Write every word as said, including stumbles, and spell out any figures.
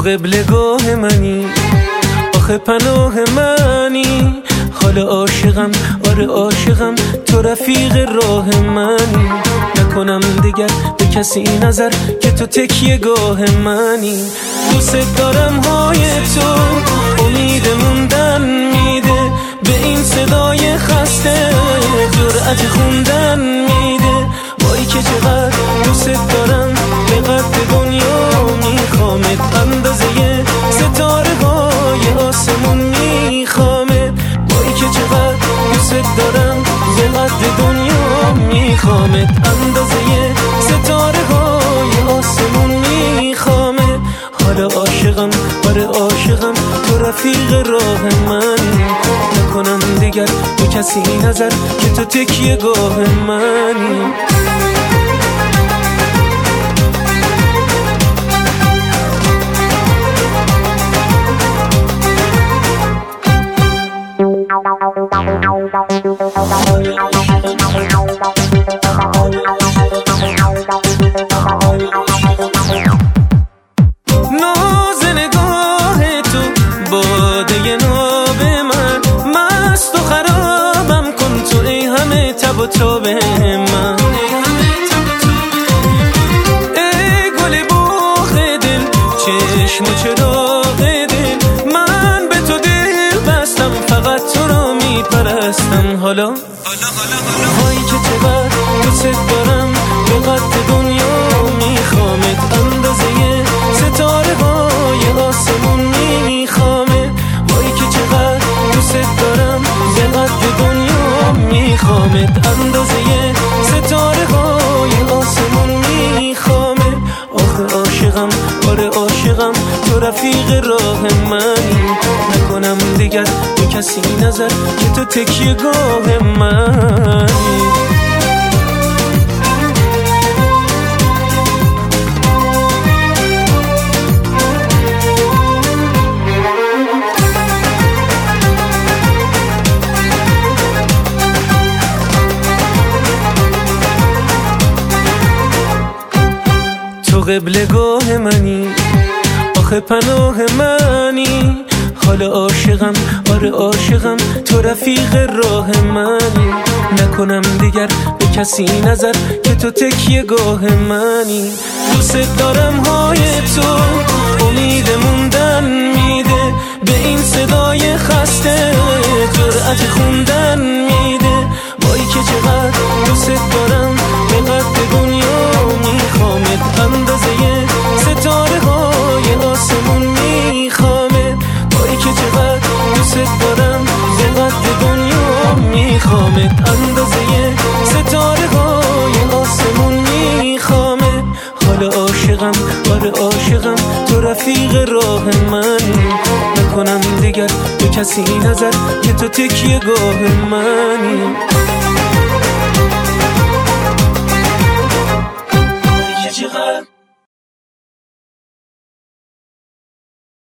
قبلگاه منی، آخه پناه منی، حال عاشقم، آره عاشقم، تو رفیق راه منی. نکنم دیگر به کسی نظر که تو تکیه گاه منی. دوست دارم های تو امید موندن میده، به این صدای خسته جرأت خوندن میده. وای که چقدر دوست دارم، به قد دنیا میخوامت، اندازه ستاره های آسمون میخوامت. وای که چقدر دوست دارم، به قد دنیا میخوامت، اندازه ستاره های آسمون میخوامت. حالا عاشقم، آره عاشقم، تو رفیق راه منی. نکنم دیگر به کسی نظر که تو تکیه گاه منی. ناز نگاه تو باده ناب من، مست و خرابم کن تو ای همه تب و تاب من. ای گل باغ دل، چشم و چراغ دل، من به تو دل بستم، فقط تو را میپرستم. حالا هایی که چقدر دوست دارم، به قد دنیا میخوامت، اندازه ستاره های آسمون میخوامت. هایی که چقدر دوست دارم، به قد دنیا میخوامت، اندازه ستاره های آسمون میخوامت. آخه عاشقم، آره عاشقم، تو رفیق راه منی. نکنم دیگر به کسی نظر که تو تکیه گاه منی. تو قبلگاه منی، آخه پناه منی، حال عاشقم، آره عاشقم، تو رفیق راه منی. نکنم دیگر به کسی نظر که تو تکیه گاه منی. دوست دارم های تو امید موندن میده، به این صدای خسته جرأت خوندن میده. وای که چقدر دوست دارم، به قد دنیا میخوامت، اندازه ستاره های آسمون میخوامت. وای که چقدر دوست دارم، به قد دنیا میخوامت، اندازه ستاره های آسمون میخوامت. حالا عاشقم، آره عاشقم، تو رفیق راه منی. نکنم دیگر به کسی نظر که تو تکیه گاه منی. چقدر